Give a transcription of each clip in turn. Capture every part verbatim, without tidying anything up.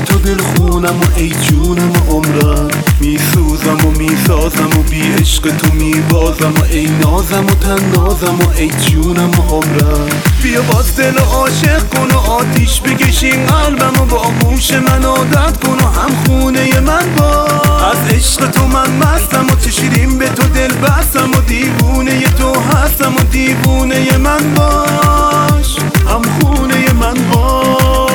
تو دل خونم و ای جونم و عمرم، میسوزم و میسازم و بی عشق تو میبازم و ای نازم و تنازم و ای جونم و عمرم. بیا باز دل عاشق کن و آتیش بکشین قلبم و با گوش من عادت کن و هم خونه من باش. از عشق تو من مستم و چشیریم به تو دل بستم و دیوونه تو هستم و دیوونه من باش، هم خونه من باش.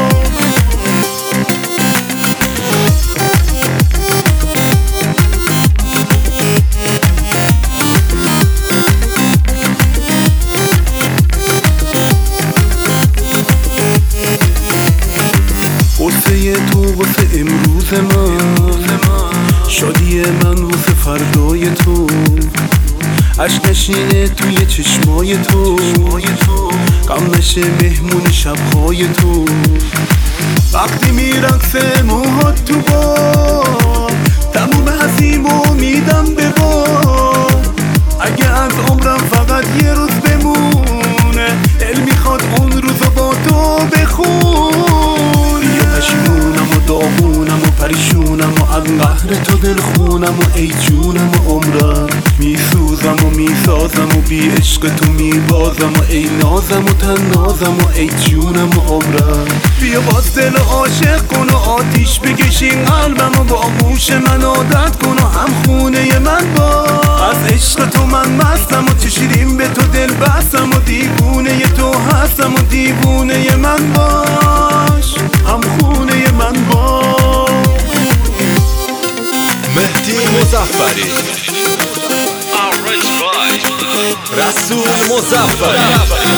واسه تو واسه امروز من، شادی من واسه فردای تو، عشق نشینه توی چشمای تو، غم نشه مهمون شبهای تو. وقتی میرقصه موهات تو باد، تموم هزیمو میدم به باد. اگه از عمرم فقط یه روز بمونه، دل میخواد اون روزو با تو بخونه. یه پشیمونم و داغونم و پریشونم و از قهر تو دل خونم و ای جونم و عمرم، میسوزم و میسازم و بی عشق تو میبازم و ای نازم و تنازم و ای جونم و عمرم. بیا باز دل عاشق کن و آتیش بکشین قلبم و با گوش من عادت کن و هم خونه من باش. از عشق تو من مستم و چشیریم به تو دل بستم و دیوونه تو هستم و دیوونه من باش، هم خونه من باش. مهدی مظفری، رسول مظفری.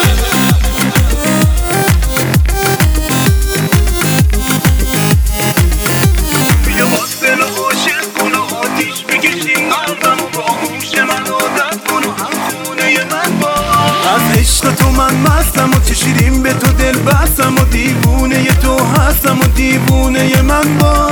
بیا باز دل عاشق کن و آتیش بکشین قلبم و با گوش من عادت کن و هم خونه من باش. از عشق تو من مستم و چشیریم به تو دل بستم و دیوونه تو هستم و دیوونه من باش.